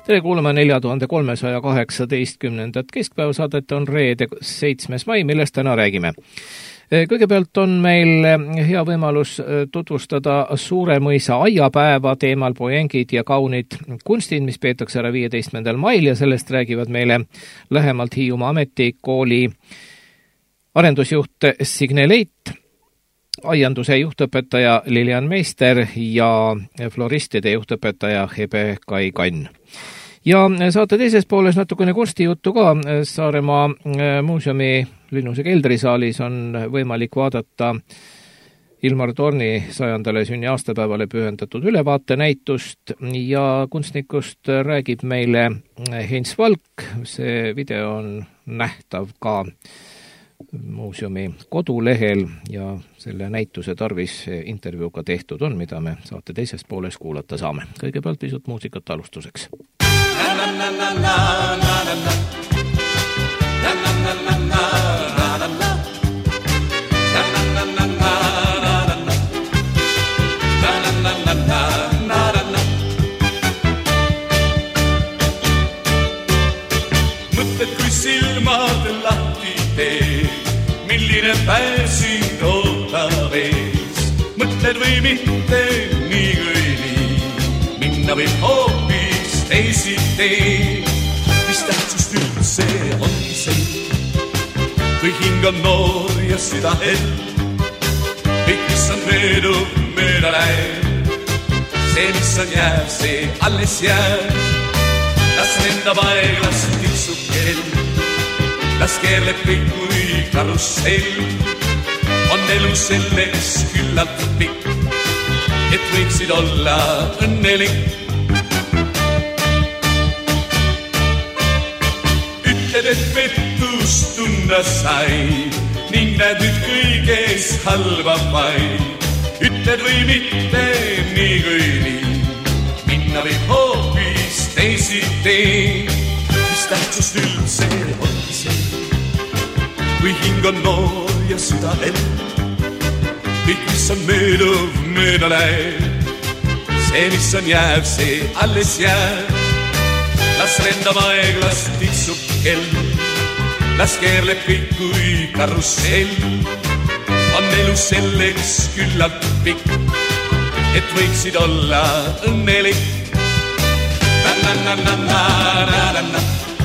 Tere kuulama 4318. keskpäevasaadet on reede 7. mai, millest täna räägime. Kõigepealt on meil hea võimalus tutvustada Suuremõisa aiapäeva teemal poengid ja kaunid kunstid, mis peetakse ära 15. mail ja sellest räägivad meile lähemalt Hiiumaa Ametikooli arendusjuht Signe Leit, aianduse juhtõpetaja Lilian Meister ja floristide juhtõpetaja Hebe Kai Kann. Ja saate teises pooles natukene kunstijuttu ka. Saaremaa muuseumi Linnuse keldrisaalis on võimalik vaadata Ilmar Torni 100. sünni aastapäevale pühendatud ülevaatenäitust ja kunstnikust räägib meile Heinz Valk. See video on nähtav ka muuseumi kodulehel ja selle näituse tarvis intervjuuga tehtud on, mida me saate teises pooles kuulata saame. Kõigepealt pisut muusikat alustuseks. Mõtted kui silmad lahti tee, milline päev sind ootab ees. Mõtled või mitte nii kui nii, minna võib hoopis teisi tee. Mis tähtsust üldse on see, kui hing on noor ja süda hell. Kõik, mis on möödub, mööda läheb. See, mis on jääb, see alles jääb. Las lendab aeglas tiksub kell. Las keerleb kõik kui karussell. On elu selleks küllalt pikk, et võiksid olla õnnelik. Ütled, et pettust tunda sai ning näed nüüd kõiges halba vaid. Ütled või mitte nii kui nii, minna võib hoopis teisi tee. Mis tähtsust üldse on see, kui hing on noor ja süda hell. Kõik, mis on mööduv, mööda läheb. See, mis on jääb, see alles jääb. Las lendab aeglas tiksub kell. Las keerleb kõik kui karussell. On elu selleks küllalt pikk, et võiksid olla õnnelik. Na-na-na-na-na-na-na-na,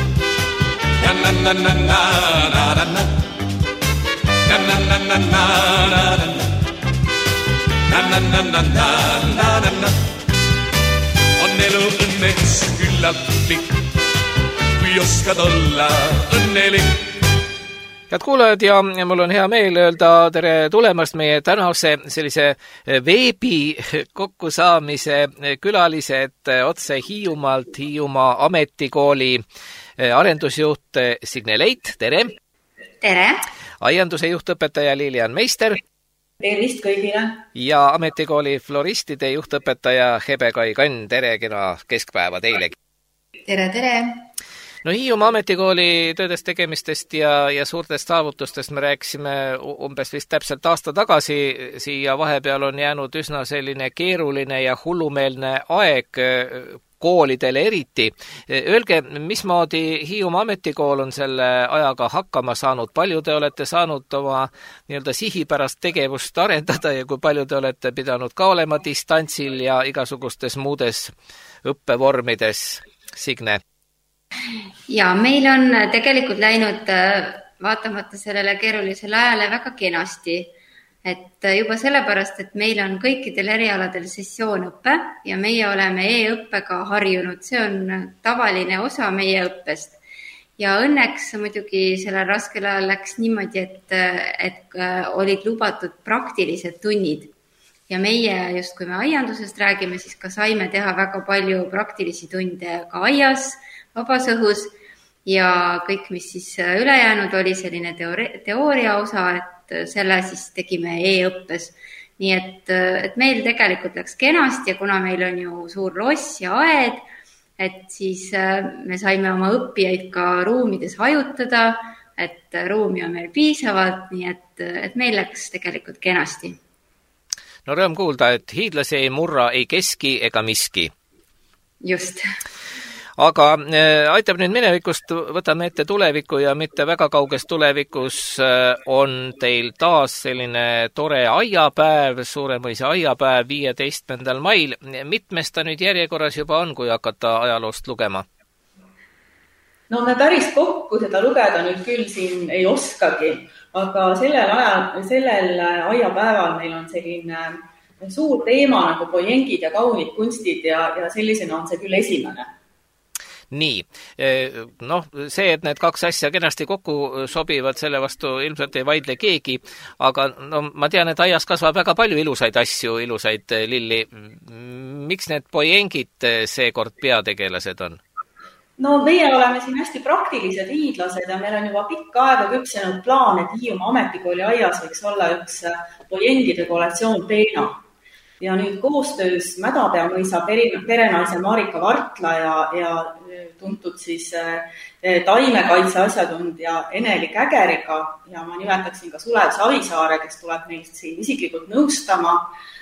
na-na-na-na-na-na-na, na-na-na-na-na-na-na, na-na-na-na-na-na-na. On elu õnneks küllalt pikk, kui oskad olla õnnelik. Head kuulajad ja mul on hea meel öelda tere tulemast meie tänase sellise veebi kokkusaamise külalised otse Hiiumaalt, Hiiumaa Ametikooli arendusjuht Signe Leit, tere! Tere! Aianduse juhtõpetaja Lilian Meister. Tervist kõigile! Ja Ametikooli floristide juhtõpetaja Hebe Kai Kann, tere, kena keskpäeva teilegi! Tere, tere! No Hiiumaa Ametikooli töödest tegemistest ja suurtest saavutustest me rääkisime umbes vist täpselt aasta tagasi. Siia vahepeal on jäänud üsna selline keeruline ja hullumeelne aeg koolidele eriti. Öelge, mismoodi Hiiumaa Ametikool on selle ajaga hakkama saanud? Palju te olete saanud oma nii-öelda sihipärast tegevust arendada ja kui palju te olete pidanud ka olema distantsil ja igasugustes muudes õppevormides? Signe? Ja meil on tegelikult läinud vaatamata sellele keerulisele ajale väga kenasti. Et juba sellepärast, et meil on kõikidel erialadel sessioonõppe ja meie oleme e-õppega harjunud. See on tavaline osa meie õppest. Ja õnneks muidugi sellel raskel ajal läks niimoodi, et olid lubatud praktilised tunnid. Ja meie, just kui me aiandusest räägime, siis ka saime teha väga palju praktilisi tunde ka aias, vabas õhus ja kõik, mis siis ülejäänud oli selline teooria osa, et selle siis tegime e-õppes. Nii et meil tegelikult läks kenasti ja kuna meil on ju suur loss ja aed, et siis me saime oma õppijaid ka ruumides hajutada, et ruumi on meil piisavalt, nii et meil läks tegelikult kenasti. No rõõm kuulda, et hiidlasi ei murra ei keski ega miski. Just. Aga aitab nüüd minevikust, võtame ette tuleviku ja mitte väga kauges tulevikus on teil taas selline tore aiapäev, Suuremõisa aiapäev 15. mail. Mitmes ta nüüd järjekorras juba on, kui hakata ajaloost lugema? No me päris kokku seda lugeda nüüd küll siin ei oskagi, aga sellel aiapäeval meil on selline suur teema nagu poiengid ja kaunid kunstid ja sellisena on see küll esimene. Nii, see, et need kaks asja kenasti kokku sobivad, selle vastu ilmselt ei vaidle keegi, aga ma tean, et aias kasvab väga palju ilusaid asju, ilusaid lilli. Miks need poiengid seekord peategelased on? No meie oleme siin hästi praktilised hiidlased ja meil on juba pikka aega küpsenud plaan, et Hiiumaa ametikooli aias võiks olla üks poiengide kollektsioon Peena. Ja nüüd koostöös Mädapeamõisa perenaise Marika Vartla ja tuntud siis taimekaitse asjatundja Eneli Kägeriga ja ma nimetaksin ka Sulev Savisaare, kes tuleb meilt siin isiklikult nõustama,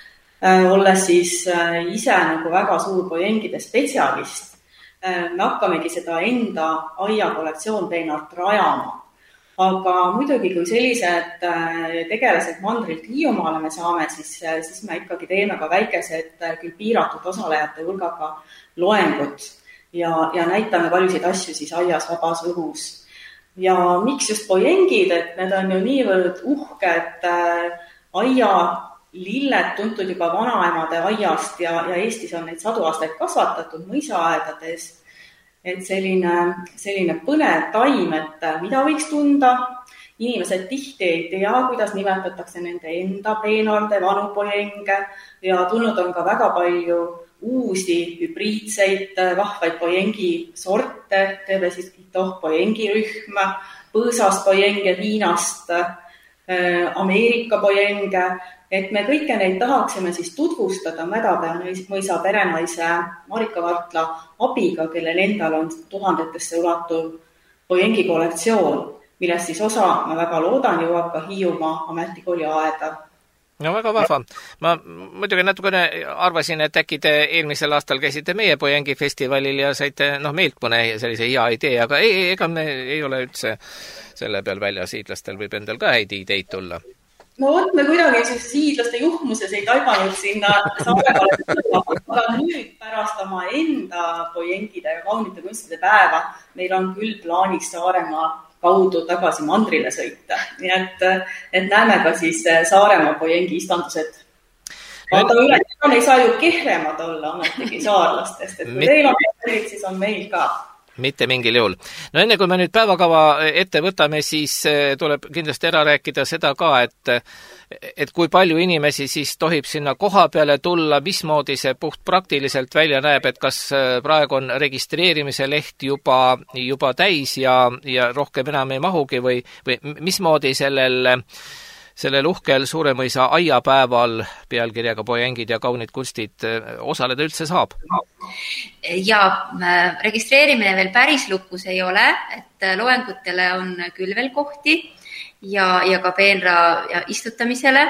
olles siis ise nagu väga suur poiengide spetsialist. Me hakkamegi seda enda aia kollektsioon Peenalt rajama. Aga muidugi, kui sellised tegelased mandrilt Hiiumaale me saame, siis me ikkagi teeme ka väikesed küll piiratud osalejate hulgaga loengud ja näitame paljusid asju siis aias vabas õhus. Ja miks just poiengid, et need on ju niivõrd uhked aia lilled tuntud juba vanaemade aiast ja Eestis on neid 100 aastaid kasvatatud mõisaaedades, et selline põnev taim, et mida võiks tunda. Inimesed tihti ei tea, kuidas nimetatakse nende enda peenarde, vanu poienge ja tulnud on ka väga palju uusi hübriidseid, vahvaid poiengi sorte, terve siis poiengirühm, põõsast poienge Hiinast, Ameerika poienge, et me kõike neid tahaksime siis tutvustada Mädapeamõisa perenaise Marika Vartla abiga, kellel endal on 1000-tesse ulatuv poiengi kollektsioon, millest siis osa, ma väga loodan, jõuab ka Hiiumaa ametikooli aeda. No väga vahva. Ma muidugi natukene arvasin, et äkki te eelmisel aastal käisite meie poiengi festivalil ja saite meilt mõne sellise hea idee, aga ega me ei ole üldse selle peal väljas, hiidlastel võib endal ka häid ideid tulla. No me kuidagi hiidlaste juhmuses ei taibanud sinna Saaremaale, aga nüüd pärast oma enda poiengide ja kaunite kunstide päeva meil on küll plaanis Saaremaa kaudu tagasi mandrile sõita. Nii et näeme ka siis Saaremaa poiengi istandused. Aga üle ei saa ju kehvemad olla ametigi saarlastest, et kui teil on meelid, siis on meil ka. Mitte mingil juhul. No enne kui me nüüd päevakava ette võtame, siis tuleb kindlasti ära rääkida seda ka, et kui palju inimesi siis tohib sinna koha peale tulla, mismoodi see puht praktiliselt välja näeb, et kas praegu on registreerimise leht juba täis ja rohkem enam ei mahugi või mismoodi sellel uhkel Suuremõisa aiapäeval pealkirjaga poiengid ja kaunid kunstid osaleda üldse saab? Ja registreerimine veel päris lukus ei ole, et loengutele on küll veel kohti ja ka peenra istutamisele,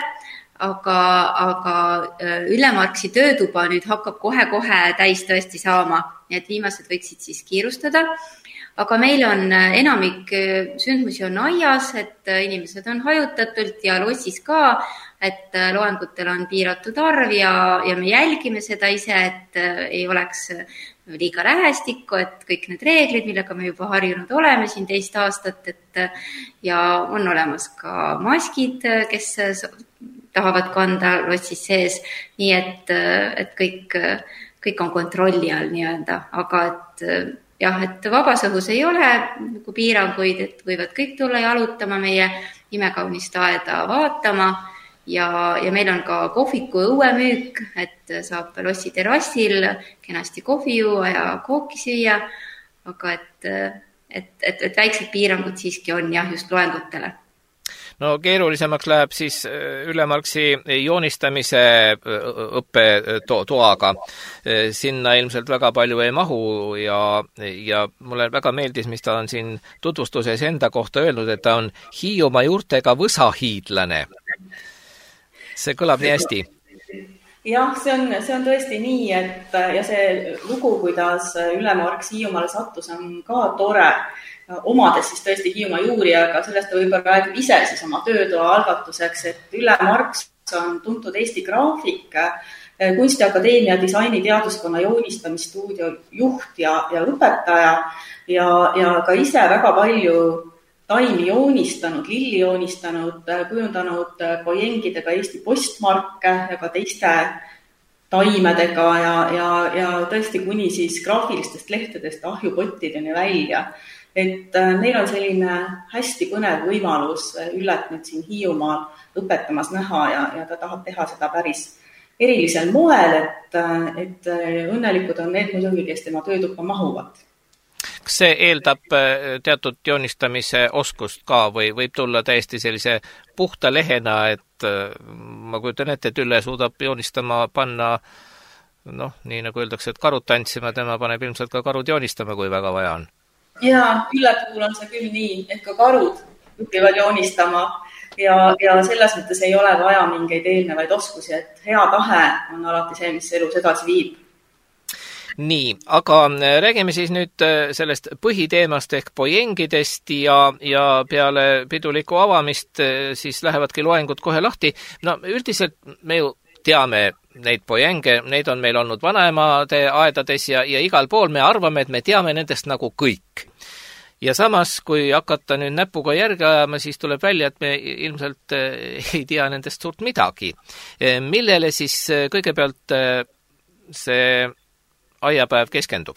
aga Ülemarksi töötuba nüüd hakkab kohe täis tõesti saama, nii et viimased võiksid siis kiirustada. Aga meil on enamik sündmusi on aias, et inimesed on hajutatult ja lossis ka, et loengutel on piiratud arv ja me jälgime seda ise, et ei oleks liiga rähestikku, et kõik need reeglid, millega me juba harjunud oleme siin 2 aastat, ja on olemas ka maskid, kes tahavad kanda lossis sees, nii et kõik on kontrolli all nii-öelda, aga et vabas õhus ei ole nagu piiranguid, et võivad kõik tulla jalutama meie imekaunist aeda vaatama ja meil on ka kohviku õuemüük, et saab lossi terrassil kenasti kohvi juua ja kooki süüa, aga et väiksed piirangud siiski on just loengutele. No keerulisemaks läheb siis Ülemarksi joonistamise õppetoaga. Sinna ilmselt väga palju ei mahu ja mulle väga meeldis, mis ta on siin tutvustuses enda kohta öelnud, et ta on Hiiumaa juurtega võsahiidlane. See kõlab nii hästi. Jah, see on tõesti nii, et ja see lugu, kuidas Ülle Marks Hiiumaale sattus, on ka tore, omades siis tõesti Hiiumaa juuri, aga sellest võib-olla räägib ise siis oma töötoa algatuseks, et Ülle Marks on tuntud Eesti graafik, Kunstiakadeemia disainiteaduskonna joonistamisstuudio juht ja õpetaja ja ka ise väga palju taimi joonistanud, lilli joonistanud, kujundanud pojengidega Eesti postmarke ja ka teiste taimedega ja tõesti kuni siis graafilistest lehtedest ahjupottideni välja. Et neil on selline hästi põnev võimalus Üllet nüüd siin Hiiumaal õpetamas näha ja ta tahab teha seda päris erilisel moel, et õnnelikud on need muidugi, kes tema töötuppa mahuvad. Kas see eeldab teatud joonistamise oskust ka või võib tulla täiesti sellise puhta lehena, et ma kujutan ette, et Ülle suudab joonistama panna, nii nagu öeldakse, et karud tantsima, tema paneb ilmselt ka karud joonistama, kui väga vaja on. Ja Ülle puhul on see küll nii, et ka karud õpivad joonistama ja selles mõttes ei ole vaja mingeid eelnevaid oskusi, et hea tahe on alati see, mis elus edasi viib. Nii, aga räägime siis nüüd sellest põhiteemast ehk pojengidest ja peale pidulikku avamist siis lähevadki loengud kohe lahti. Üldiselt me ju teame neid pojenge, neid on meil olnud vanaemade aedades ja igal pool me arvame, et me teame nendest nagu kõik. Ja samas, kui hakata nüüd näpuga järgi ajama, siis tuleb välja, et me ilmselt ei tea nendest suurt midagi. Millele siis kõigepealt see aiapäev keskendub?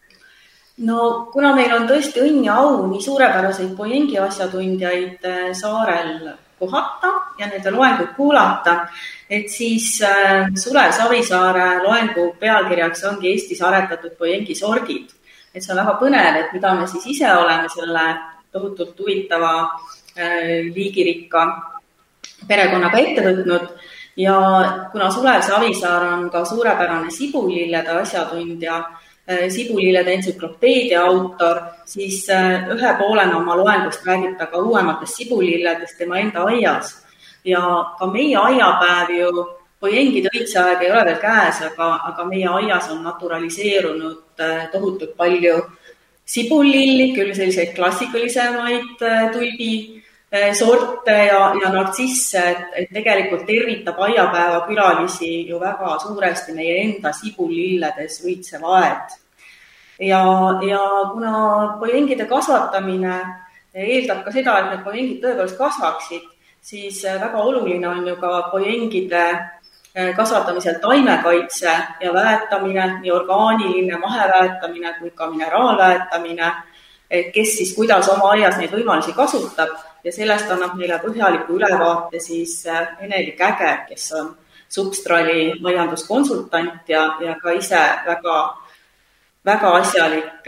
Kuna meil on tõesti õnn ja au nii suurepäraseid pojengi asjatundjaid saarel kohata ja nende loengut kuulata, et siis Sulev Savisaare loengu pealkirjaks ongi Eestis aretatud pojengi sordid. Et see on väga põnev, et mida me siis ise oleme selle tohutult huvitava liigirikka perekonnaga ette võtnud. Ja kuna Sulev Savisaar on ka suurepärane sibulillede asjatundja, sibulillede entsüklopeedia autor, siis ühe poolena oma loengust räägib ta ka uuematest sibulilledest tema enda aias. Ja ka meie aiapäev ju, pojengide õitseaeg ei ole veel käes, aga meie aias on naturaliseerunud tohutult palju sibullilli, küll selliseid klassikalisemaid tulbi sorte ja nartsisse, et tegelikult tervitab aiapäeva külalisi ju väga suuresti meie enda sibullilledes õitsev aed. Ja kuna pojengide kasvatamine eeldab ka seda, et need pojengid tõepoolest kasvaksid, siis väga oluline on ju ka pojengide kasvatamisel taimekaitse ja väetamine, nii orgaaniline maheväetamine kui ka mineraalväetamine, kes siis kuidas oma aias neid võimalusi kasutab ja sellest annab meile põhjaliku ülevaate siis Eneli Käger, kes on Substrali aianduskonsultant ja ka ise väga asjalik,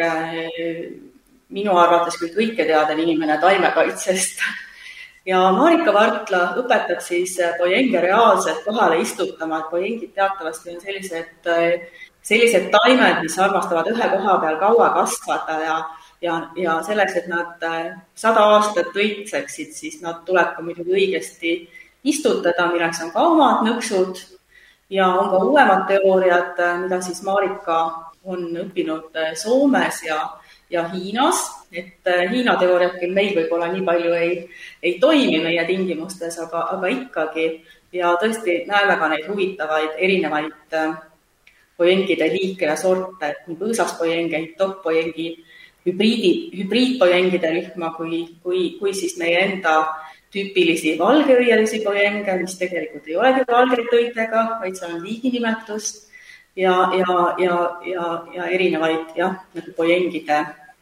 minu arvates küll kõike teadev inimene taimekaitsest. Ja Marika Vartla õpetab siis pojenge reaalselt kohale istutama, et pojengid teatavasti on sellised taimed, mis armastavad ühe koha peal kaua kasvada ja selleks, et nad 100 aastat õitseksid, siis nad tuleb ka muidugi õigesti istutada, milleks on ka omad nõksud ja on ka uuemad teooriad, mida siis Marika on õppinud Soomes ja Hiinas, et Hiina teooriad küll meil võib-olla nii palju ei toimi meie tingimustes, aga ikkagi ja tõesti näeme ka neid huvitavaid erinevaid pojengide liike ja sorte, et nii põõsaspojenge, hitopojengi, hübriidpojengide rühma kui siis meie enda tüüpilisi valgeõielisi pojenge, mis tegelikult ei olegi valgeõitega, vaid seal on liiginimetus ja erinevaid nagu pojengide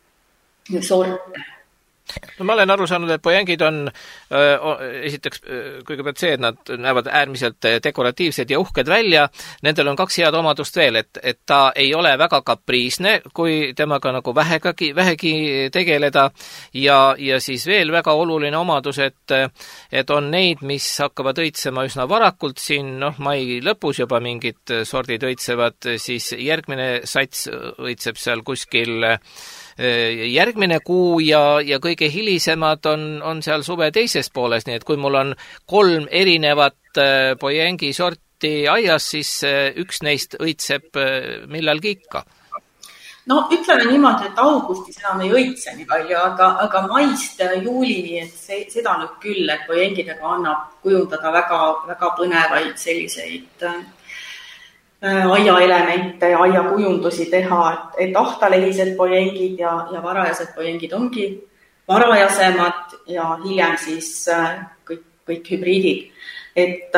sorte. Ma olen aru saanud, et pojengid on esiteks kõigepealt see, et nad näevad äärmiselt dekoratiivsed ja uhked välja. Nendel on 2 head omadust veel, et ta ei ole väga kapriisne, kui temaga nagu vähegi tegeleda ja siis veel väga oluline omadus, et on neid, mis hakkavad õitsema üsna varakult siin, mai lõpus juba mingid sordid õitsevad, siis järgmine sats õitseb seal kuskil järgmine kuu ja kõige hilisemad on seal suve teises pooles, nii et kui mul on 3 erinevat pojengi sorti minuti aias, siis üks neist õitseb millalgi ikka. No ütleme niimoodi, et augustis enam ei õitse nii palju, aga maist juulini, et seda nüüd küll, et poengidega annab kujundada väga, väga põnevaid selliseid aiaelemente ja aiakujundusi teha, et ahtalehised poengid ja varajased poengid ongi varajasemad ja hiljem siis kõik hübriidid. Et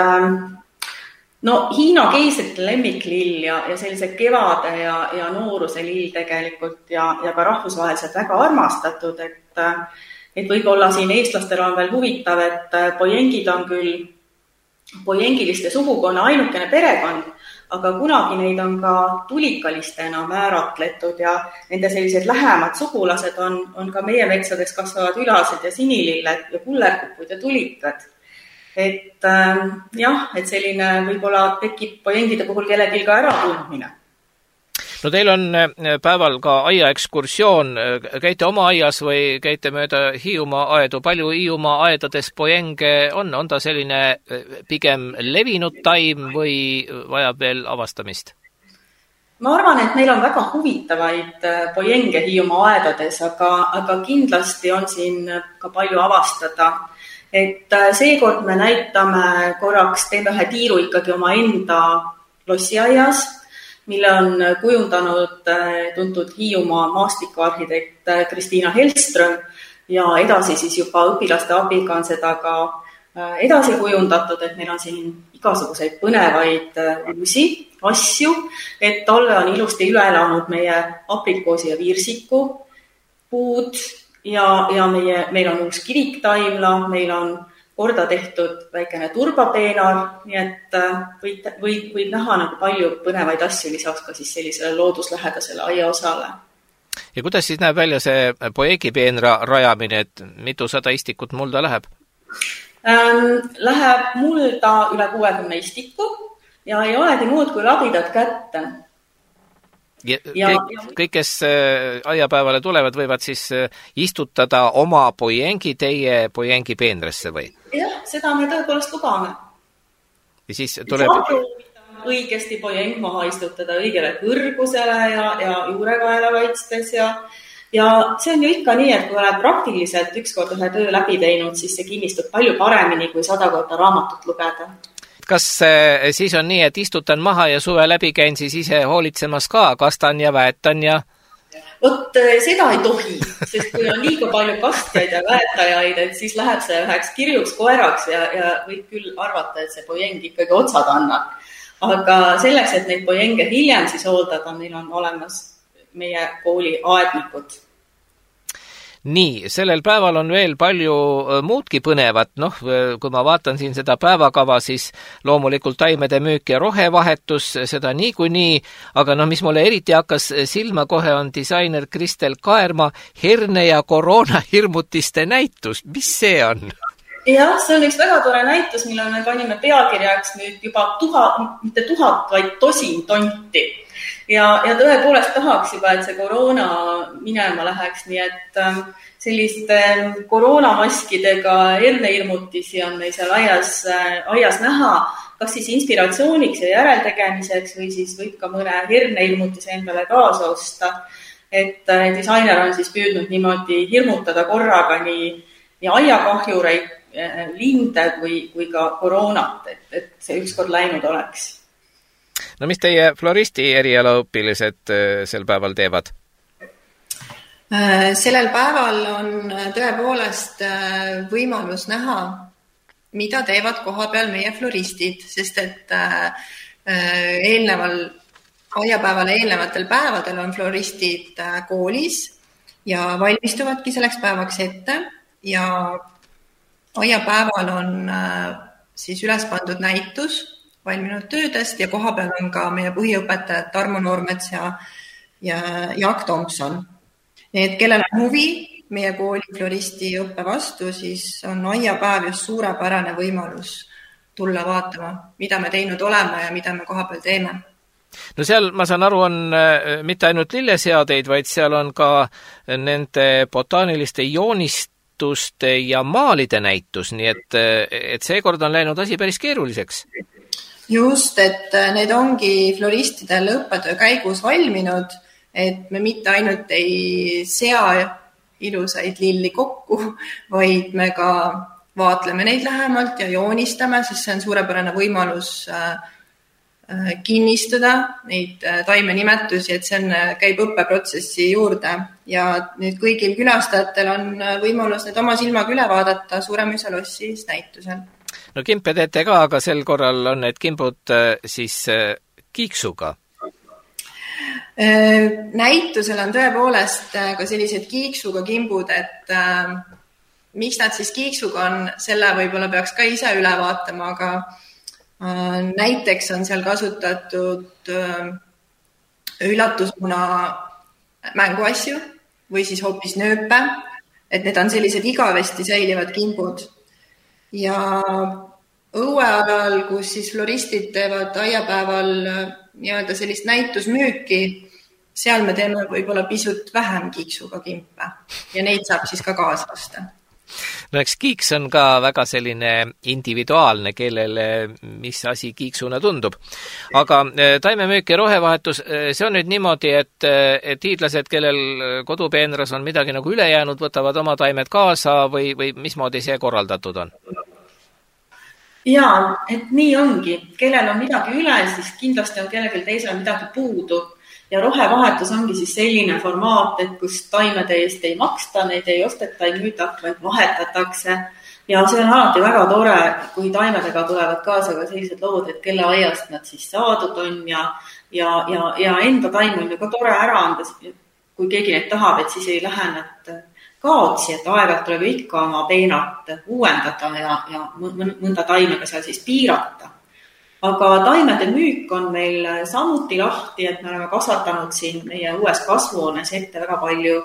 no Hiina keisrite lemmiklill ja sellise kevade ja nooruse lill tegelikult ja ka rahvusvaheliselt väga armastatud, et võib-olla siin eestlastel on veel huvitav, et poengid on küll poengiliste sugukonna ainukene perekond, aga kunagi neid on ka tulikalistena määratletud ja nende sellised lähemad sugulased on ka meie metsades kasvavad ülased ja sinililled ja kullerkupud ja tulikad. Et jah, et selline võib-olla tekib poengide puhul kellelgi ka ära tundmine. No teil on päeval ka aiaekskursioon. Käite oma aias või käite mööda Hiiumaa aedu? Palju Hiiumaa aedades poenge on? On ta selline pigem levinud taim või vajab veel avastamist? Ma arvan, et meil on väga huvitavaid poenge Hiiumaa aedades, aga kindlasti on siin ka palju avastada. Et seekord me näitame korraks, teeme ühe tiiru ikkagi oma enda lossiaias, mille on kujundanud tuntud Hiiumaa maastikuarhitekt Kristiina Hellström ja edasi siis juba õpilaste abiga on seda ka edasi kujundatud, et meil on siin igasuguseid põnevaid uusi asju, et talle on ilusti üle elanud meie aprikoosi ja viirsiku puud ja meil on uus kiriktaimla, meil on korda tehtud väikene turbapeenar, nii et võib näha nagu palju põnevaid asju lisaks ka siis sellisele looduslähedasele aiaosale. Ja kuidas siis näeb välja see poegipeenra rajamine, et mitusada istikut mulda läheb? Läheb mulda üle 60 istiku ja ei olegi muud kui labidad kätte. Kõik, kes aiapäevale tulevad, võivad siis istutada oma poengi teie poengi peenrasse või? Jah, seda me tõepoolest lubame. Ja siis tuleb... õigesti poeng maha istutada õigele kõrgusele ja juurekaela kaitstes ja see on ju ikka nii, et kui oled praktiliselt ükskord ühe töö läbi teinud, siis see kinnistub palju paremini kui 100 korda raamatut lugeda. Kas siis on nii, et istutan maha ja suve läbi käin siis ise hoolitsemas ka, kastan ja väetan ja... Vot seda ei tohi, sest kui on liiga palju kastjaid ja väetajaid, et siis läheb see üheks kirjuks koeraks ja võib küll arvata, et see poeng ikkagi otsad annab. Aga selleks, et neid poenge hiljem siis hooldada, meil on olemas meie kooli aednikud. Nii, sellel päeval on veel palju muudki põnevat. Kui ma vaatan siin seda päevakava, siis loomulikult taimede müük ja rohevahetus, seda niikuinii, aga mis mulle eriti hakkas silma kohe on disainer Kristel Kaerma herne- ja koroonahirmutiste näitus. Mis see on? Jah, see on üks väga tore näitus, mille me panime pealkirjaks nüüd juba mitte 1000, vaid 1000 tonti. Ja tõepoolest tahaks juba, et see koroona minema läheks, nii et selliste koroonamaskidega herneilmutisi on meil seal aias näha, kas siis inspiratsiooniks ja järeltegemiseks või siis võib ka mõne herneilmutise endale kaasa osta. Et disainer on siis püüdnud niimoodi hirmutada korraga nii aiakahjureid, linde kui ka koroonat, et see ükskord läinud oleks. No mis teie floristi erialaõpilised sel päeval teevad? Sellel päeval on tõepoolest võimalus näha, mida teevad kohapeal meie floristid, sest et aiapäevale eelnevatel päevadel on floristid koolis ja valmistuvadki selleks päevaks ette ja aiapäeval on siis üles pandud näitus valminud töödest ja kohapeal on ka meie põhiõpetajad Tarmo Noormets ja Jaak Tomson. Et kellel on huvi meie kooli floristi õppe vastu, siis on aiapäev just suurepärane võimalus tulla vaatama, mida me teinud oleme ja mida me kohapeal teeme. No seal, ma saan aru, on mitte ainult lilleseadeid, vaid seal on ka nende botaaniliste joonistuste ja maalide näitus, nii et seekord on läinud asi päris keeruliseks. Just, et need ongi floristidel õppetöö käigus valminud, et me mitte ainult ei sea ilusaid lilli kokku, vaid me ka vaatleme neid lähemalt ja joonistame, sest see on suurepärane võimalus kinnistada neid taimenimetusi, et see käib õppeprotsessi juurde ja nüüd kõigil külastajatel on võimalus need oma silmaga üle vaadata Suuremõisa lossis näitusel. No kimpe teete ka, aga sel korral on need kimbud siis kiiksuga. Näitusel on tõepoolest ka sellised kiiksuga kimbud, et miks nad siis kiiksuga on, selle võib-olla peaks ka ise üle vaatama, aga näiteks on seal kasutatud üllatusmuna mänguasju või siis hoopis nööpe, et need on sellised igavesti säilivad kimbud. Ja õuealal, kus siis floristid teevad aiapäeval nii-öelda sellist näitusmüüki, seal me teeme võib-olla pisut vähem kiiksuga kimpe ja neid saab siis ka kaasa osta. No eks kiiks on ka väga selline individuaalne, kellele mis asi kiiksuna tundub. Aga taimemüük ja rohevahetus, see on nüüd niimoodi, et hiidlased, kellel kodupeenras on midagi nagu üle jäänud, võtavad oma taimed kaasa või mismoodi see korraldatud on? Jaa, et nii ongi. Kellel on midagi üle, siis kindlasti on kellelgi teisel midagi puudu. Ja rohevahetus ongi siis selline formaat, et kus taimede eest ei maksta, neid ei osteta, ei müüdata, vaid vahetatakse. Ja see on alati väga tore, kui taimedega tulevad kaasa ka sellised lood, et kelle aiast nad siis saadud on ja enda taim on ju ka tore ära anda, kui keegi neid tahab, et siis ei lähe nad kaotsi, et aeg-ajalt tuleb ikka oma peenart uuendada ja mõnda taimega seal siis piirata. Aga taimede müük on meil samuti lahti, et me oleme kasvatanud siin meie uues kasvuhoones ette väga palju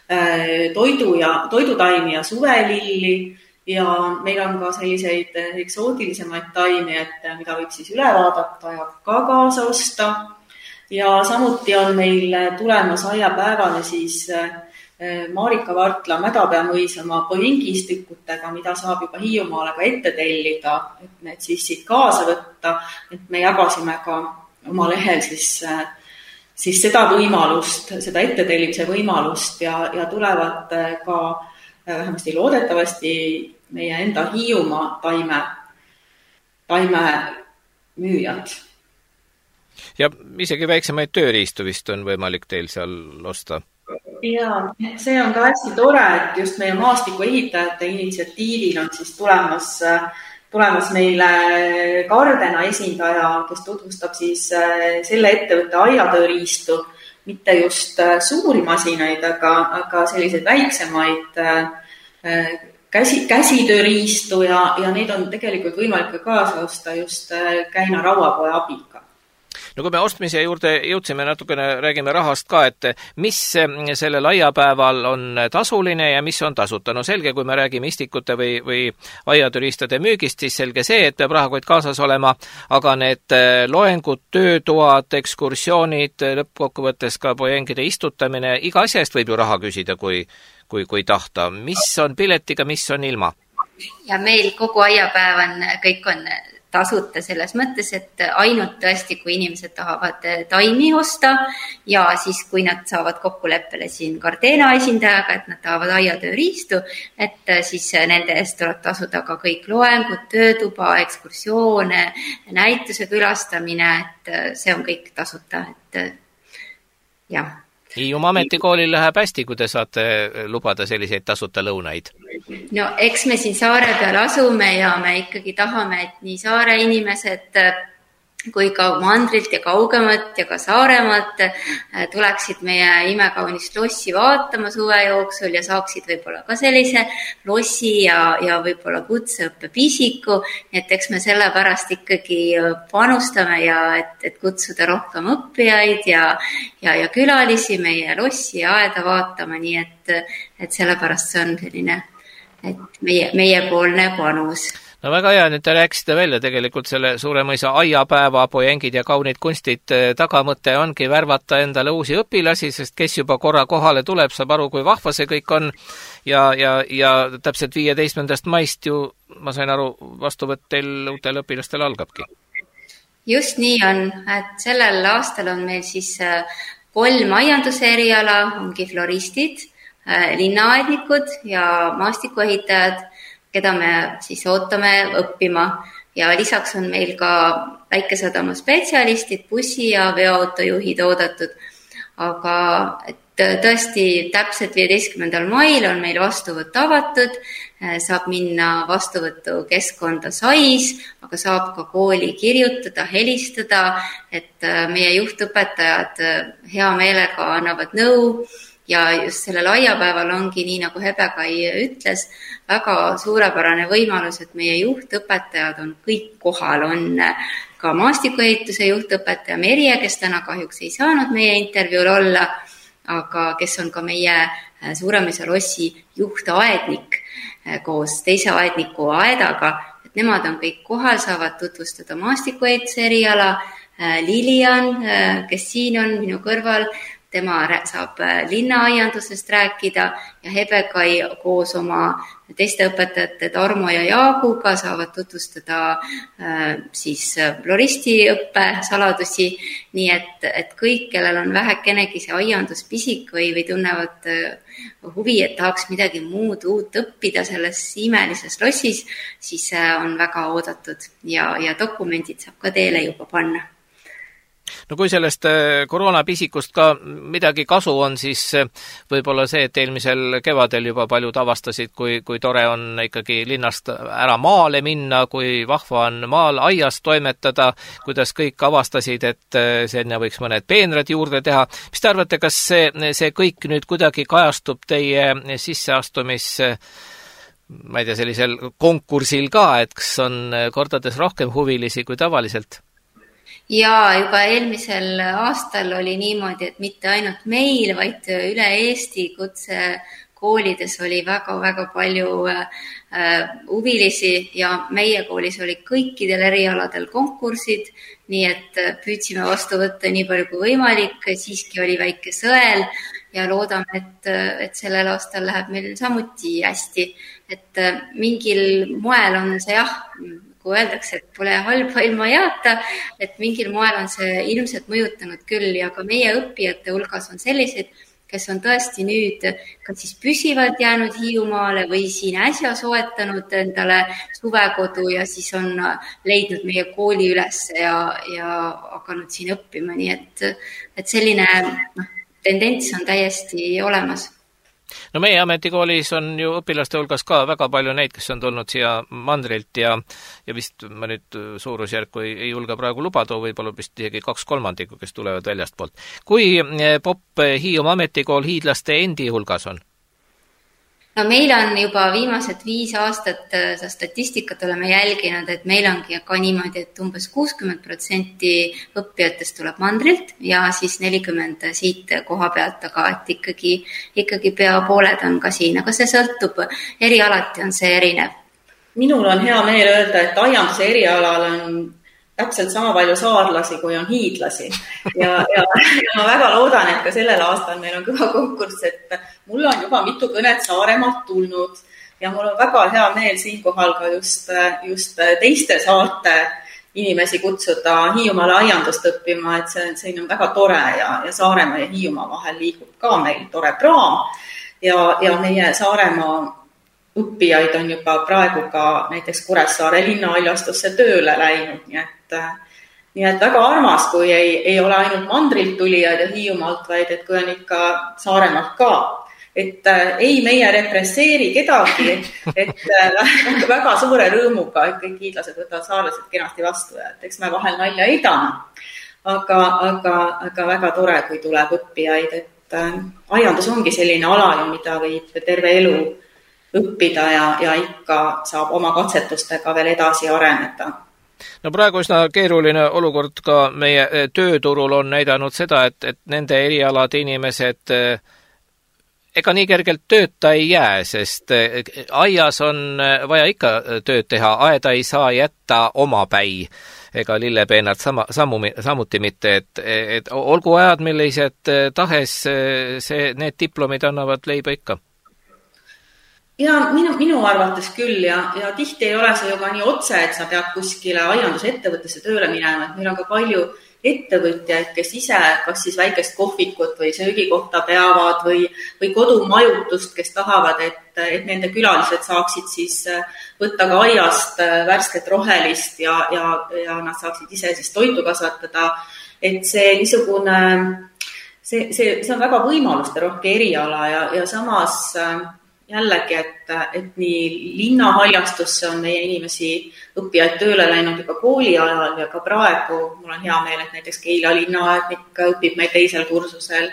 toidutaimi ja suvelilli ja meil on ka selliseid eksootilisemaid taimi, et mida võib siis üle vaadata ja ka kaasa osta. Ja samuti on meil tulemas aiapäevale siis Marika Vartla Mädapea-mõisa oma pojengistikutega, mida saab juba Hiiumaale ka ette tellida, et need siis siit kaasa võtta, et me jagasime ka oma lehel siis seda võimalust, seda ettetellimise võimalust ja tulevad ka vähemasti loodetavasti meie enda Hiiumaa taime müüjad. Ja isegi väiksemaid tööriistu vist on võimalik teil seal osta? Ja see on ka hästi tore, et just meie maastikuehitajate initsiatiivil on siis tulemas meile Gardena esindaja, kes tutvustab siis selle ettevõtte aiatööriistu, mitte just suuri masinaid, aga selliseid väiksemaid käsitööriistu ja neid on tegelikult võimalik ka kaasa osta just Käina Rauapoe abiga. No kui me ostmise juurde jõudsime, natukene räägime rahast ka, et mis sellel aiapäeval on tasuline ja mis on tasuta. No selge, kui me räägime istikute või aiatööriistade müügist, siis selge see, et peab rahakott kaasas olema, aga need loengud, töötoad, ekskursioonid, lõppkokkuvõttes ka pojengide istutamine, iga asja eest võib ju raha küsida, kui tahta. Mis on piletiga, mis on ilma? Ja meil kogu aiapäev kõik on tasuta selles mõttes, et ainult tõesti, kui inimesed tahavad taimi osta ja siis, kui nad saavad kokkuleppele siin Gardena esindajaga, et nad tahavad aiatööriistu, et siis nende eest tuleb tasuda ka kõik loengud, töötuba, ekskursioone, näituse külastamine, et see on kõik tasuta, et jah. Hiiumaa ametikoolil läheb hästi, kui te saate lubada selliseid tasuta lõunaid. No eks me siin saare peal asume ja me ikkagi tahame, et nii saare inimesed kui ka mandrilt ja kaugemalt ja ka Saaremaalt tuleksid meie imekaunist lossi vaatama suve jooksul ja saaksid võib-olla ka sellise lossi ja võib-olla kutseõppe pisiku. Et eks me sellepärast ikkagi panustame ja et kutsuda rohkem õppijaid ja külalisi meie lossi ja aeda vaatama, nii et sellepärast see on selline et meiepoolne panus. No väga hea, nüüd te rääkisite välja tegelikult selle Suuremõisa aiapäeva, pojengid ja kaunid kunstid tagamõte ongi värvata endale uusi õpilasi, sest kes juba korra kohale tuleb, saab aru, kui vahva see kõik on ja täpselt 15. maist ju, ma sain aru, vastuvõtt teil uutel õpilastel algabki. Just nii on, et sellel aastal on meil siis 3 aianduse eriala, ongi floristid, linnaaednikud ja maastikuehitajad, keda me siis ootame õppima. Ja lisaks on meil ka väikesadama spetsialistid, bussi- ja veoautojuhid oodatud. Aga tõesti täpselt 15. mail on meil vastuvõtt avatud, saab minna vastuvõtu keskkonda SAIS, aga saab ka kooli kirjutada, helistada, et meie juhtõpetajad hea meelega annavad nõu ja just sellel aiapäeval ongi, nii nagu Hebekai ütles, väga suurepärane võimalus, et meie juhtõpetajad on kõik kohal, on ka maastikuehituse juhtõpetaja Merje, kes täna kahjuks ei saanud meie intervjuul olla, aga kes on ka meie Suuremõisa lossi juhtaednik koos teise aedniku Aedaga, et nemad on kõik kohal, saavad tutvustada maastikuehituse eriala. Lilian, kes siin on minu kõrval, tema saab linnaaiandusest rääkida ja Hebekai koos oma teiste õpetajate Tarmo ja Jaaguga saavad tutvustada siis floristiõppe saladusi, nii et kõik, kellel on vähekenegi see aiandus pisik või tunnevad huvi, et tahaks midagi muud uut õppida selles imelises lossis, siis on väga oodatud ja dokumendid saab ka teele juba panna. No kui sellest koroonapisikust ka midagi kasu on, siis võib-olla see, et eelmisel kevadel juba paljud avastasid, kui tore on ikkagi linnast ära maale minna, kui vahva on maal aias toimetada, kuidas kõik avastasid, et sinna võiks mõned peenrad juurde teha. Mis te arvate, kas see kõik nüüd kuidagi kajastub teie sisseastumis ma ei tea, sellisel konkursil ka, et kas on kordades rohkem huvilisi kui tavaliselt? Ja juba eelmisel aastal oli niimoodi, et mitte ainult meil, vaid üle Eesti kutsekoolides oli väga palju huvilisi ja meie koolis oli kõikidel erialadel konkursid, nii et püüdsime vastu võtta nii palju kui võimalik, siiski oli väike sõel ja loodame, et sellel aastal läheb meil samuti hästi, et mingil moel on see kui öeldakse, et pole halba ilma jaata, et mingil moel on see ilmselt mõjutanud küll ja ka meie õppijate hulgas on selliseid, kes on tõesti nüüd kas siis püsivalt jäänud Hiiumaale või siin äsja soetanud endale suvekodu ja siis on leidnud meie kooli üles ja hakanud siin õppima, nii et selline tendents on täiesti olemas. No meie ametikoolis on ju õpilaste hulgas ka väga palju neid, kes on tulnud siia mandrilt ja vist ma nüüd suurusjärku ei julge praegu lubada, võib-olla vist isegi 2/3, kes tulevad väljast poolt. Kui popp Hiiumaa ametikool hiidlaste endi hulgas on? No meil on juba viimased 5 aastat statistikat oleme jälginud, et meil ongi ka niimoodi, et umbes 60% õppijatest tuleb mandrilt ja siis 40% siit koha pealt, aga et ikkagi pea pooled on ka siin, aga see sõltub, erialati on see erinev. Minul on hea meel öelda, et aianduse erialal on täpselt sama palju saarlasi, kui on hiidlasi. Ja ma väga loodan, et ka sellel aastal meil on kõva konkurss, et mul on juba mitu kõnet Saaremaalt tulnud ja mul on väga hea meel siinkohal ka just teiste saarte inimesi kutsuda Hiiumaale aiandust õppima, et see on väga tore ja Saaremaa ja Hiiumaa vahel liigub ka meil tore praam ja meie Saaremaa õppijaid on juba praegu ka näiteks Kuressaare linnaaiastusse tööle läinud, nii et väga armas, kui ei ole ainult mandrilt tulijad ja Hiiumaalt, vaid et kui on ikka Saaremaalt ka. Et ei meie represseeri kedagi, et väga suure rõõmuga, et kõik hiidlased võtavad saarlased kenasti vastu ja eks me vahel nalja heidame. Aga väga tore, kui tuleb õppijaid, et aiandus ongi selline ala, mida võib terve elu õppida ja ikka saab oma katsetustega veel edasi areneda. No praegu üsna keeruline olukord ka meie tööturul on näidanud seda, et nende erialade inimesed ega nii kergelt tööta ei jää, sest aias on vaja ikka tööd teha, aeda ei saa jätta omapäi ega lillepeenart samuti mitte, et olgu ajad millised tahes, need diplomid annavad leiba ikka. Ja minu arvates küll ja tihti ei ole see ju ka nii otse, et sa pead kuskile aiandusettevõttesse tööle minema, et meil on ka palju ettevõtjaid, kes ise kas siis väikest kohvikut või söögikohta peavad või kodumajutust, kes tahavad, et nende külalised saaksid siis võtta ka aiast värsket rohelist ja nad saaksid ise siis toitu kasvatada. Et see niisugune, see on väga võimaluste rohke eriala ja samas jällegi, et nii linnahaiastusse on meie inimesi õppijaid tööle läinud juba kooli ajal ja ka praegu mul on hea meel, et näiteks Keila linnaaednik õpib meil teisel kursusel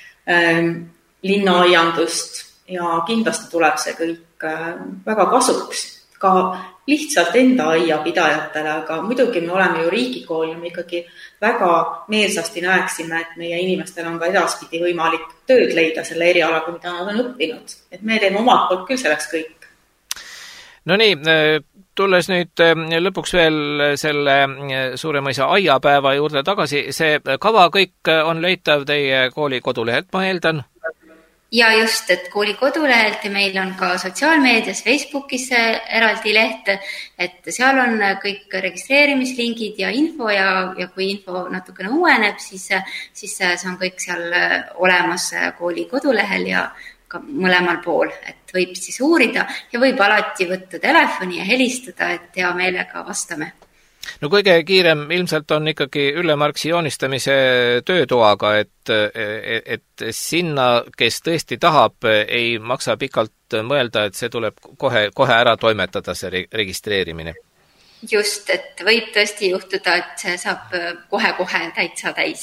linnaaiandust ja kindlasti tuleb see kõik väga kasuks ka lihtsalt enda aiapidajatele, aga muidugi me oleme ju riigikool ja me ikkagi väga meelsasti näeksime, et meie inimestel on ka edaspidi võimalik tööd leida selle erialaga, mida nad on õppinud. Et me teeme omalt poolt küll selleks kõik. No nii, tulles nüüd lõpuks veel selle Suuremõisa aiapäeva juurde tagasi, see kava kõik on leitav teie kooli kodulehelt, ma eeldan? Ja just, et kooli kodulehelt ja meil on ka sotsiaalmeedias, Facebookis eraldi leht, et seal on kõik registreerimislingid ja info ja kui info natukene uueneb, siis see on kõik seal olemas kooli kodulehel ja ka mõlemal pool, et võib siis uurida ja võib alati võtta telefoni ja helistada, et hea meelega vastame. No kõige kiirem ilmselt on ikkagi Ülle Marksi joonistamise töötoaga, et sinna, kes tõesti tahab, ei maksa pikalt mõelda, et see tuleb kohe ära toimetada, see registreerimine. Just, et võib tõesti juhtuda, et see saab kohe täitsa täis.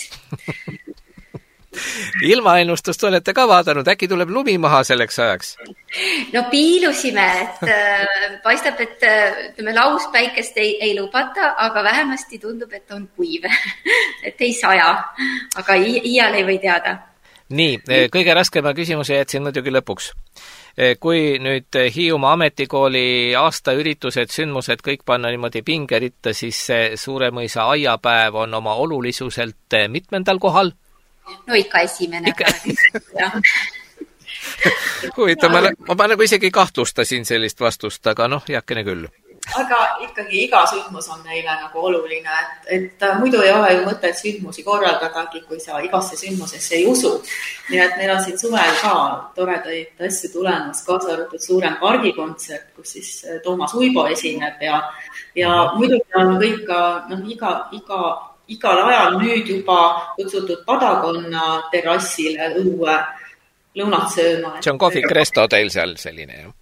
Ilmaennustust olete ka vaadanud, äkki tuleb lumi maha selleks ajaks? No piilusime, et paistab, et lauspäikest ei lubata, aga vähemasti tundub, et on kuiv, et ei saja, aga iial ei või teada. Nii, kõige raskema küsimuse jätsin muidugi lõpuks. Kui nüüd Hiiumaa ametikooli aastaüritused, sündmused kõik panna niimoodi pingeritta, siis see Suuremõisa aiapäev on oma olulisuselt mitmendal kohal? No ikka esimene. Huvitav, ma nagu isegi kahtlustasin sellist vastust, aga heakene küll. Aga ikkagi iga sündmus on meile nagu oluline, et muidu ei ole ju mõtet sündmusi korraldadagi, kui sa igasse sündmusesse ei usu. Nii et meil on siin suvel ka toredaid asju tulemas, kaasa arvatud suurem pargikontsert, kus siis Toomas Uibo esineb ja muidugi on kõik ka igal ajal nüüd juba kutsutud Padakonna terrassile õue lõunat sööma. See on kohvik resto teil seal selline, jah?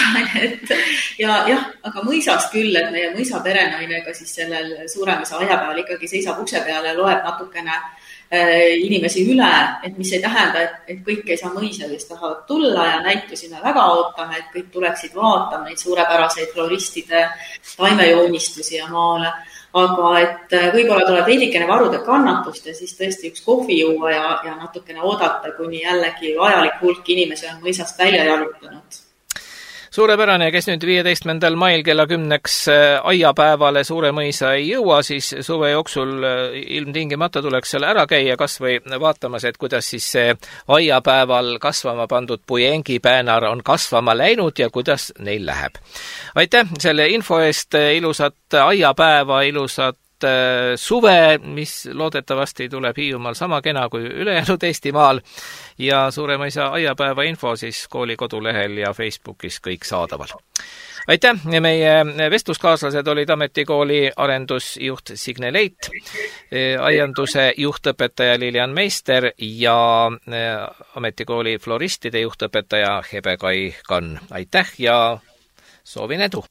Jah, aga mõisast küll, et meie mõisapere-nainega siis sellel Suuremõisa aiapäeval ikkagi seisab ukse peale ja loeb natukene inimesi üle, et mis ei tähenda, et kõik ei saa mõisa, kes tahavad tulla ja näitusi me väga ootame, et kõik tuleksid vaatama neid suurepäraseid floristide taimejoonistusi ja maale. Aga et võib-olla tuleb veidikene varuda kannatust ja siis tõesti üks kohvi juua ja natukene oodata, kuni jällegi vajalik hulk inimesi on mõisast välja jalutanud. Suurepärane, kes nüüd 15. mail kella 10 aiapäevale Suuremõisa ei jõua, siis suve jooksul ilmtingimata tuleks seal ära käia, kas või vaatamas, et kuidas siis see aiapäeval kasvama pandud puiengipäänar on kasvama läinud ja kuidas neil läheb. Aitäh selle info eest, ilusat aiapäeva, ilusat suve, mis loodetavasti tuleb Hiiumaal sama kena kui ülejäänud Eestimaal ja Suuremõisa aiapäeva info siis kooli kodulehel ja Facebookis kõik saadaval. Aitäh! Meie vestluskaaslased olid ametikooli arendusjuht Signe Leit, aianduse juhtõpetaja Lilian Meister ja ametikooli floristide juhtõpetaja Hebe Kai Kann. Aitäh ja soovin edu!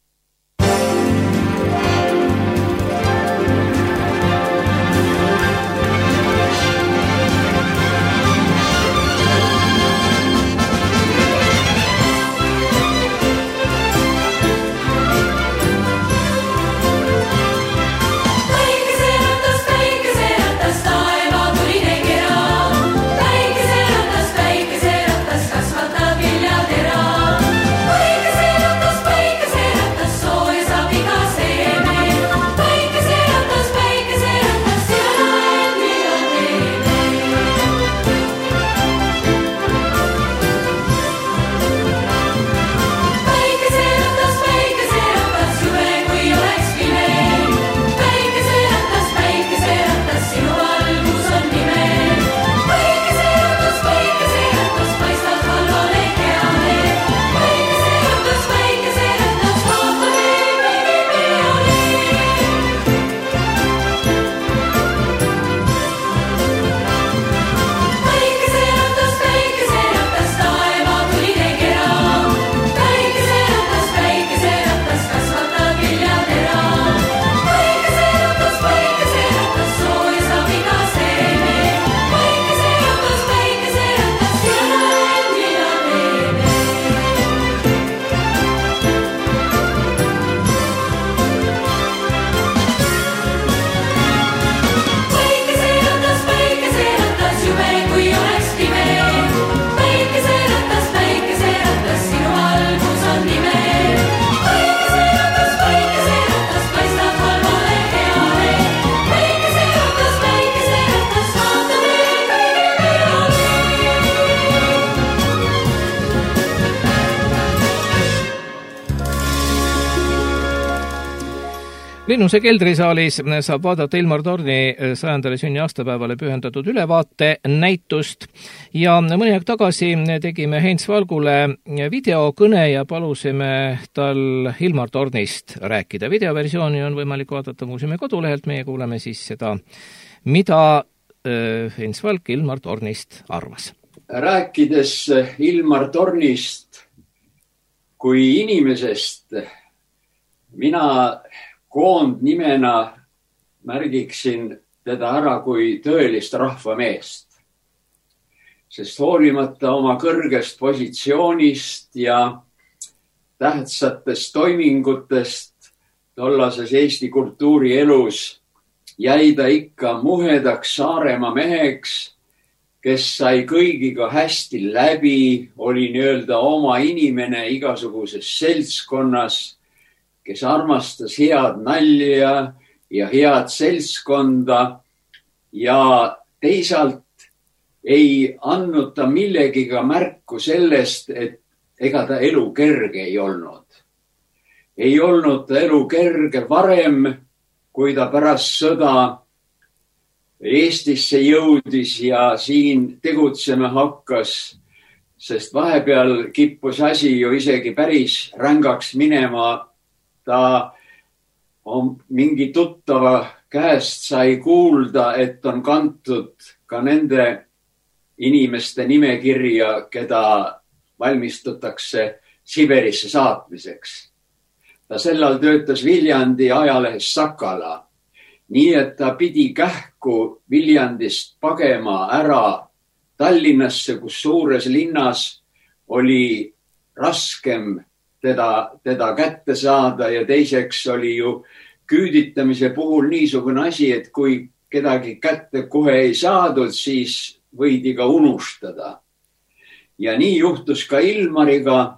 Linnuse keldrisaalis saab vaadata Ilmar Torni 100. sünniaastapäevale pühendatud ülevaate näitust ja mõni aeg tagasi tegime Heinz Valgule videokõne ja palusime tal Ilmar Tornist rääkida. Videoversiooni on võimalik vaadata muuseumi kodulehelt, meie kuuleme siis seda, mida Heinz Valk Ilmar Tornist arvas. Rääkides Ilmar Tornist kui inimesest, mina koondnimena märgiksin teda ära kui tõelist rahvameest. Sest hoolimata oma kõrgest positsioonist ja tähtsatest toimingutest tollases Eesti kultuurielus jäi ta ikka muhedaks Saaremaa meheks, kes sai kõigiga hästi läbi, oli nii-öelda oma inimene igasuguses seltskonnas, kes armastas head nalja ja head seltskonda ja teisalt ei andnud ta millegiga märku sellest, et ega ta elu kerge ei olnud. Ei olnud ta elu kerge varem, kui ta pärast sõda Eestisse jõudis ja siin tegutsema hakkas, sest vahepeal kippus asi ju isegi päris rängaks minema. Ta mingi tuttava käest sai kuulda, et on kantud ka nende inimeste nimekirja, keda valmistutakse Siberisse saatmiseks. Ta sellal töötas Viljandi ajalehes Sakala, nii et ta pidi kähku Viljandist pagema ära Tallinnasse, kus suures linnas oli raskem teda kätte saada ja teiseks oli ju küüditamise puhul niisugune asi, et kui kedagi kätte kohe ei saadud, siis võidi ka unustada. Ja nii juhtus ka Ilmariga.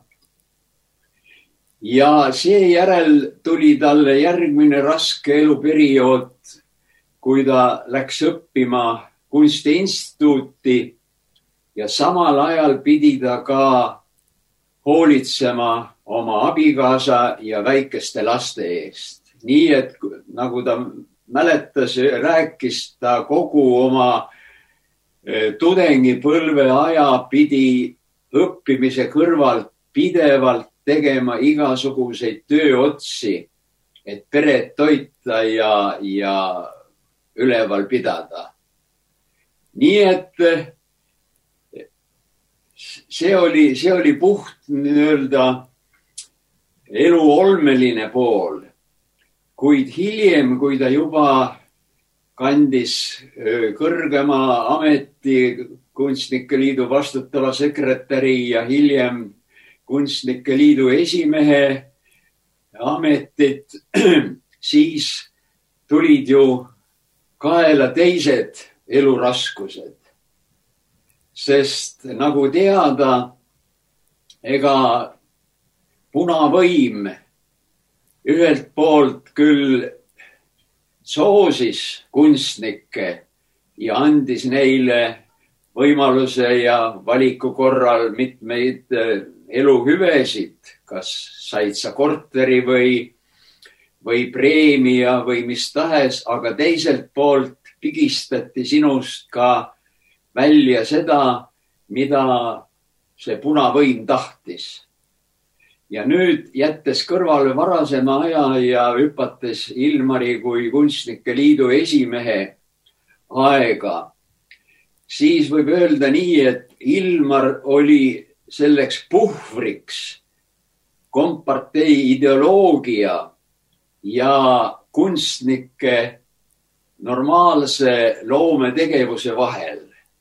Ja seejärel tuli talle järgmine raske eluperiood, kui ta läks õppima kunstiinstituuti ja samal ajal pidi ta ka hoolitsema oma abikaasa ja väikeste laste eest. Nii et nagu ta mäletas, rääkis ta kogu oma tudengipõlve aja pidi õppimise kõrvalt pidevalt tegema igasuguseid tööotsi, et peret toita ja üleval pidada. Nii et see oli puht nii-öelda elu olmeline pool, kuid hiljem, kui ta juba kandis kõrgema ameti Kunstnike Liidu vastutava sekretäri ja hiljem Kunstnike Liidu esimehe ametit, siis tulid ju kaela teised eluraskused. Sest nagu teada, ega punavõim ühelt poolt küll soosis kunstnikke ja andis neile võimaluse ja valiku korral mitmeid eluhüvesid, kas said sa korteri või preemia või mis tahes, aga teiselt poolt pigistati sinust ka välja seda, mida see punavõim tahtis. Ja nüüd jättes kõrvale varasema aja ja hüpates Ilmari kui Kunstnike Liidu esimehe aega, siis võib öelda nii, et Ilmar oli selleks puhvriks kompartei ideoloogia ja kunstnike normaalse loometegevuse vahel.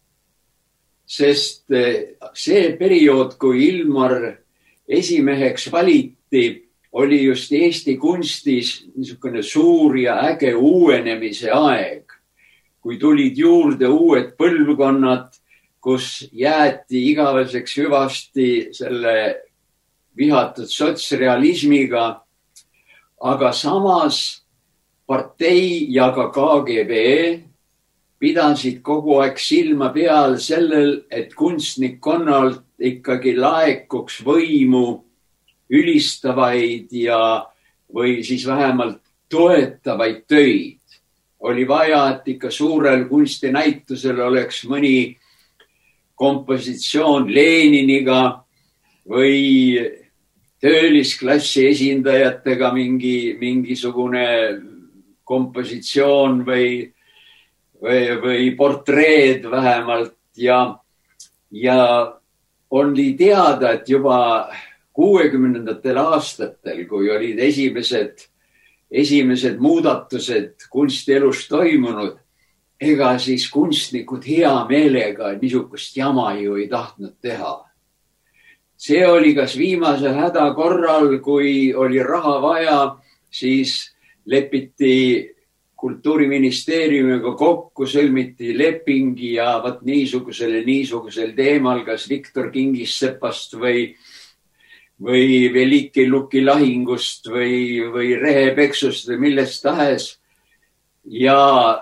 Sest see periood, kui Ilmar esimeheks valiti, oli just Eesti kunstis niisugune suur ja äge uuenemise aeg, kui tulid juurde uued põlvkonnad, kus jäeti igaveseks hüvasti selle vihatud sotsrealismiga, aga samas partei ja ka KGB pidasid kogu aeg silma peal sellel, et kunstnikkonnalt ikkagi laekuks võimu ülistavaid ja või siis vähemalt toetavaid töid. Oli vaja, et ikka suurel kunstinäitusel oleks mõni kompositsioon Leniniga või töölisklassi esindajatega mingisugune kompositsioon või portreed vähemalt ja oli teada, et juba 60ndatel aastatel, kui olid esimesed muudatused kunstielus toimunud, ega siis kunstnikud hea meelega niisugust jama ju ei tahtnud teha. See oli kas viimase häda korral, kui oli raha vaja, siis lepiti Kultuuriministeeriumiga kokku, sõlmiti leping ja vaat niisugusel teemal, kas Viktor Kingissepast või Veliki Luki lahingust või rehepeksust või millest tahes. Ja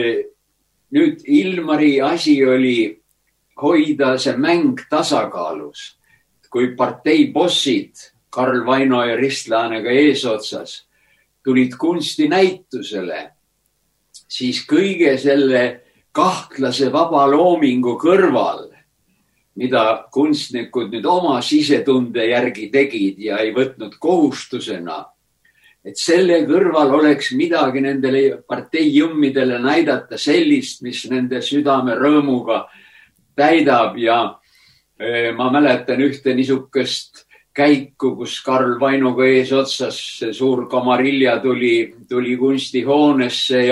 nüüd Ilmari asi oli hoida see mäng tasakaalus. Kui partei bossid Karl Vaino ja Ristlaanega eesotsas tulid kunstinäitusele, siis kõige selle kahtlase vaba loomingu kõrval, mida kunstnikud nüüd oma sisetunde järgi tegid ja ei võtnud kohustusena, et selle kõrval oleks midagi nendele parteijummidele näidata sellist, mis nende südame rõõmuga täidab. Ja ma mäletan ühte niisugust käiku, kus Karl Vainoga eesotsas suur kamarilja tuli kunstihoonesse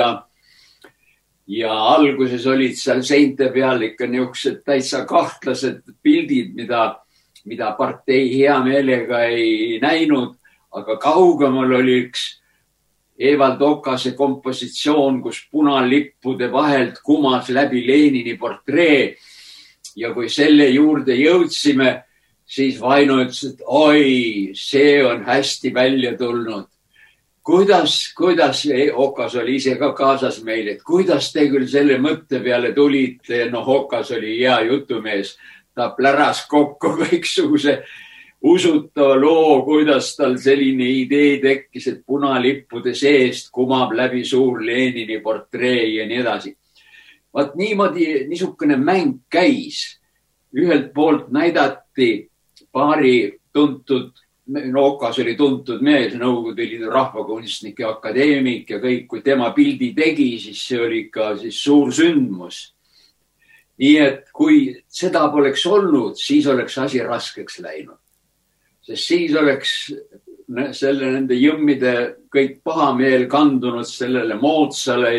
ja alguses olid seal seinte peal ikka niisugused täitsa kahtlased pildid, mida partei hea meelega ei näinud, aga kaugemal oli üks Evald Okase kompositsioon, kus punalippude vahelt kumas läbi Lenini portree. Ja kui selle juurde jõudsime, siis Vaino ütles, et oi, see on hästi välja tulnud. Kuidas, Okas oli ise ka kaasas meil, et kuidas te küll selle mõtte peale tulite? No Okas oli hea jutumees. Ta pläras kokku kõiksuguse usutava loo, kuidas tal selline idee tekkis, et punalippude seest kumab läbi suur Lenini portree ja nii edasi. Vaat niimoodi niisugune mäng käis. Ühelt poolt näidati paari tuntud, Okas oli tuntud mees, Nõukogude Liidu rahvakunstnik ja akadeemik ja kõik, kui tema pildi tegi, siis see oli ikka siis suur sündmus. Nii et kui seda poleks olnud, siis oleks asi raskeks läinud. Sest siis oleks nende jõmmide kõik pahameel kandunud sellele moodsale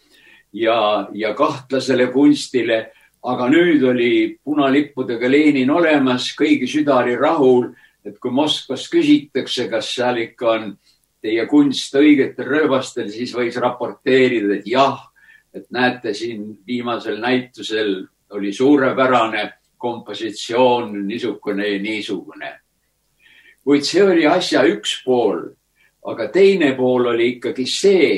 ja kahtlasele kunstile. Aga nüüd oli punalippudega Lenin olemas, kõigi süda oli rahul, et kui Moskvas küsitakse, kas seal ikka on teie kunst õigetel rööbastel, siis võis raporteerida, et jah, et näete siin viimasel näitusel oli suurepärane kompositsioon, niisugune ja niisugune. Kuid see oli asja üks pool, aga teine pool oli ikkagi see,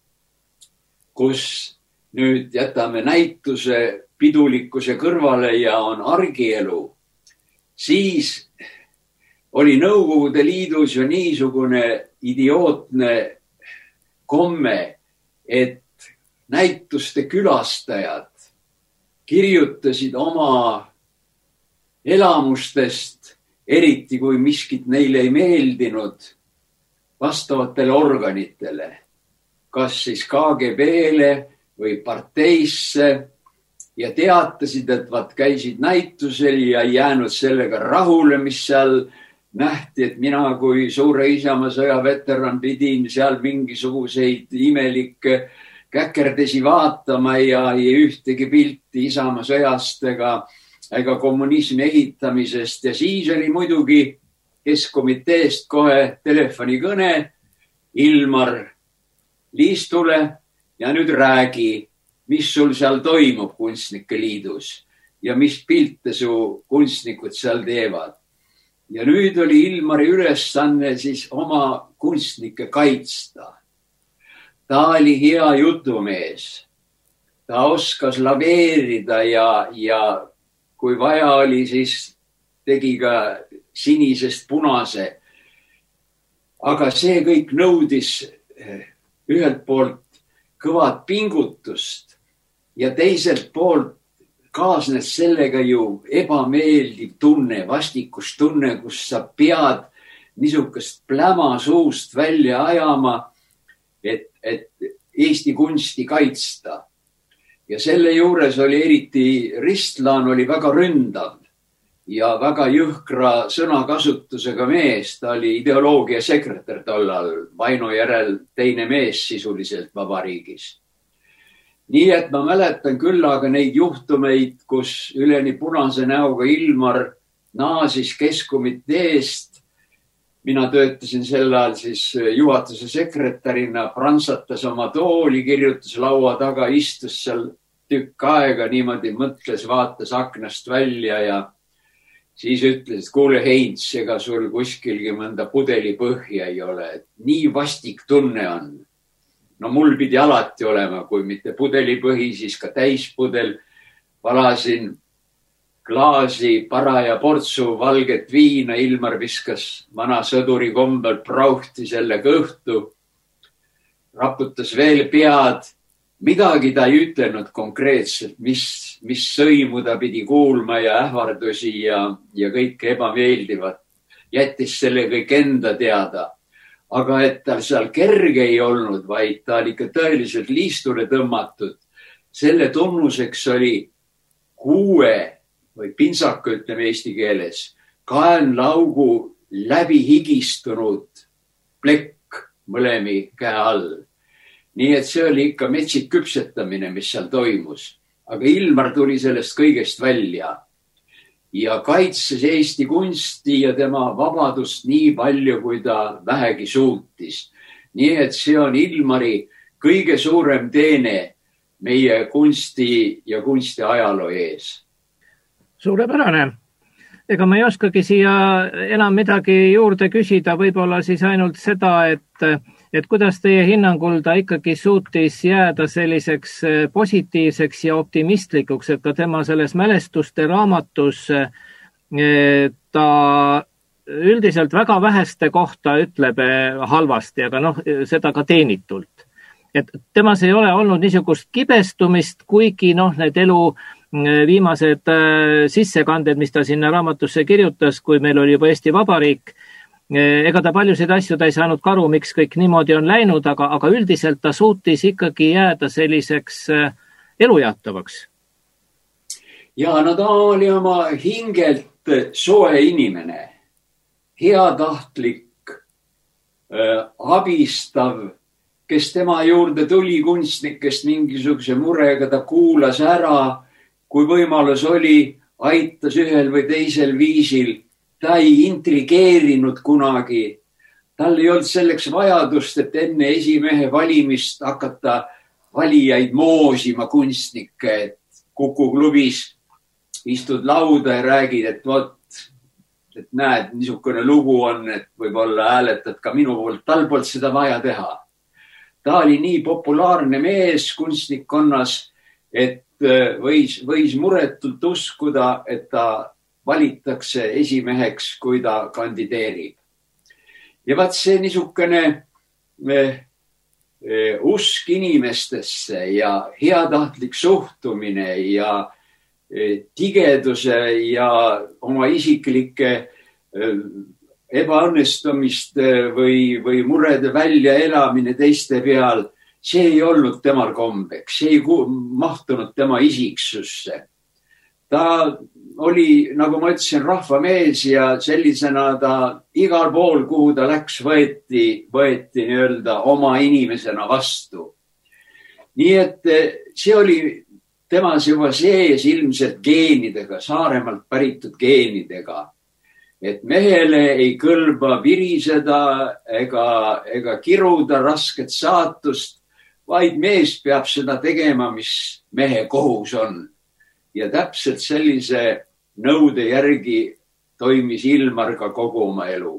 kus nüüd jätame näituse pidulikkuse kõrvale ja on argielu, siis oli Nõukogude Liidus ju niisugune idiootne komme, et näituste külastajad kirjutasid oma elamustest, eriti kui miskit neile ei meeldinud, vastavatele organitele, kas siis KGB-le või parteisse ja teatasid, et vaat käisid näitusel ja jäänud sellega rahule, mis seal nähti, et mina kui suure Isamaa sõja veteran pidin seal mingisuguseid imelikke käkerdesi vaatama ja ühtegi pilti Isamaa sõjast ega kommunismi ehitamisest. Ja siis oli muidugi Keskkomiteest kohe telefonikõne Ilmar Liistule ja nüüd räägi, mis sul seal toimub Kunstnike Liidus ja mis pilte su kunstnikud seal teevad. Ja nüüd oli Ilmari ülesanne siis oma kunstnikke kaitsta. Ta oli hea jutumees. Ta oskas laveerida ja kui vaja oli, siis tegi ka sinisest punase. Aga see kõik nõudis ühelt poolt kõvad pingutust ja teiselt poolt kaasnes sellega ju ebameeldiv tunne, vastikustunne, kus sa pead niisugust pläma suust välja ajama, et Eesti kunsti kaitsta. Ja selle juures oli eriti Ristlan oli väga ründav ja väga jõhkra sõnakasutusega mees. Ta oli ideoloogia sekretär tollal, Vaino järel teine mees sisuliselt vabariigis. Nii et ma mäletan küll aga neid juhtumeid, kus üleni punase näoga Ilmar naasis Keskkomiteest. Mina töötasin sel ajal siis juhatuse sekretärina, prantsatas oma tooli, kirjutas laua taga, istus seal tükk aega, niimoodi mõtles, vaatas aknast välja ja siis ütles, et kuule Heinz, ega sul kuskilgi mõnda pudeli põhja ei ole, et nii vastik tunne on. No mul pidi alati olema, kui mitte pudelipõhi, siis ka täispudel. Valasin klaasi paraja portsu valget viina, Ilmar viskas vana sõduri kombel prauhti selle kõhtu, raputas veel pead. Midagi ta ei ütlenud konkreetselt, mis sõimu ta pidi kuulma ja ähvardusi ja kõike ebameeldivat. Jättis selle kõik enda teada. Aga et tal seal kerge ei olnud, vaid ta oli ikka tõeliselt liistule tõmmatud. Selle tunnuseks oli kuue või pintsaka, ütleme eesti keeles, kaenlaugu läbi higistunud plekk mõlemi käe all. Nii et see oli ikka metsik küpsetamine, mis seal toimus. Aga Ilmar tuli sellest kõigest välja ja kaitses Eesti kunsti ja tema vabadust nii palju, kui ta vähegi suutis. Nii et see on Ilmari kõige suurem teene meie kunsti ja kunsti ajaloo ees. Suurepärane. Ega ma ei oskagi siia enam midagi juurde küsida, võib-olla siis ainult seda, et kuidas teie hinnangul ta ikkagi suutis jääda selliseks positiivseks ja optimistlikuks, et ka tema selles mälestuste raamatus ta üldiselt väga väheste kohta ütleb halvasti, aga seda ka teenitult. Et temas ei ole olnud niisugust kibestumist, kuigi need elu viimased sissekanded, mis ta sinna raamatusse kirjutas, kui meil oli juba Eesti Vabariik, ega ta paljusid asju ta ei saanud aru, miks kõik niimoodi on läinud, aga üldiselt ta suutis ikkagi jääda selliseks elujätavaks. Ja ta oli oma hingelt soe inimene, heatahtlik, abistav, kes tema juurde tuli kunstnikest mingisuguse murega, ta kuulas ära, kui võimalus oli, aitas ühel või teisel viisil. Ta ei intrigeerinud kunagi. Tal ei olnud selleks vajadust, et enne esimehe valimist hakata valijaid moosima kunstnikke, et Kuku klubis istud lauda ja räägid, et näed, niisugune lugu on, et võib-olla hääletad ka minu poolt. Tal polnud seda vaja teha. Ta oli nii populaarne mees kunstnikkonnas, et võis muretult uskuda, et ta valitakse esimeheks, kui ta kandideerib. Ja vaat see niisugune usk inimestesse ja heatahtlik suhtumine ja tigeduse ja oma isiklike ebaõnnestumiste või murede väljaelamine teiste peal, see ei olnud temal kombeks, see ei mahtunud tema isiksusse. Ta oli, nagu ma ütlesin, rahvamees ja sellisena ta igal pool, kuhu ta läks, võeti nii-öelda oma inimesena vastu. Nii et see oli temas juba sees ilmselt geenidega, Saaremaalt päritud geenidega. Et mehele ei kõlba viriseda ega kiruda rasket saatust, vaid mees peab seda tegema, mis mehe kohus on. Ja täpselt sellise nõude järgi toimis Ilmar ka kogu oma elu.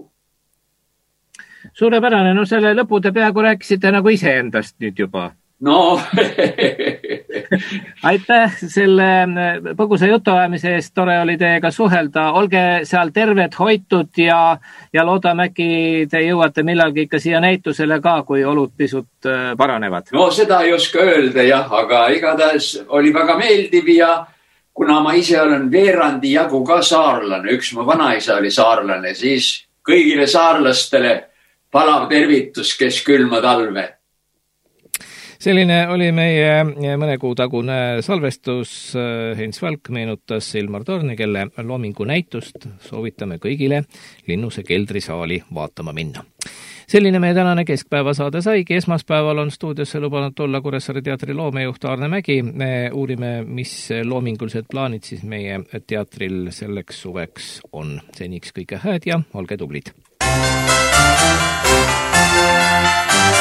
Suurepärane, selle lõpu te peaaegu rääkisite nagu iseendast nüüd juba. No, Aitäh selle põgusa jutuajamise eest, tore oli teiega suhelda. Olge seal terved, hoitud ja loodame äkki te jõuate millalgi ikka siia näitusele ka, kui olud pisut paranevad. No seda ei oska öelda jah, aga igatahes oli väga meeldiv ja kuna ma ise olen veerandi jagu ka saarlane, üks mu vanaisa oli saarlane, siis kõigile saarlastele palav tervitus, kes külma talve. Selline oli meie mõne kuu tagune salvestus. Heinz Valk meenutas Ilmar Torni, kelle loomingu näitust soovitame kõigile Linnuse keldrisaali vaatama minna. Selline meie tänane keskpäevasaade saigi. Esmaspäeval on stuudiosse lubanud tulla Kuressaare teatri loomejuht Aarne Mägi. Me uurime, mis loomingulised plaanid siis meie teatril selleks suveks on. Seniks kõike hääd ja olge tublid!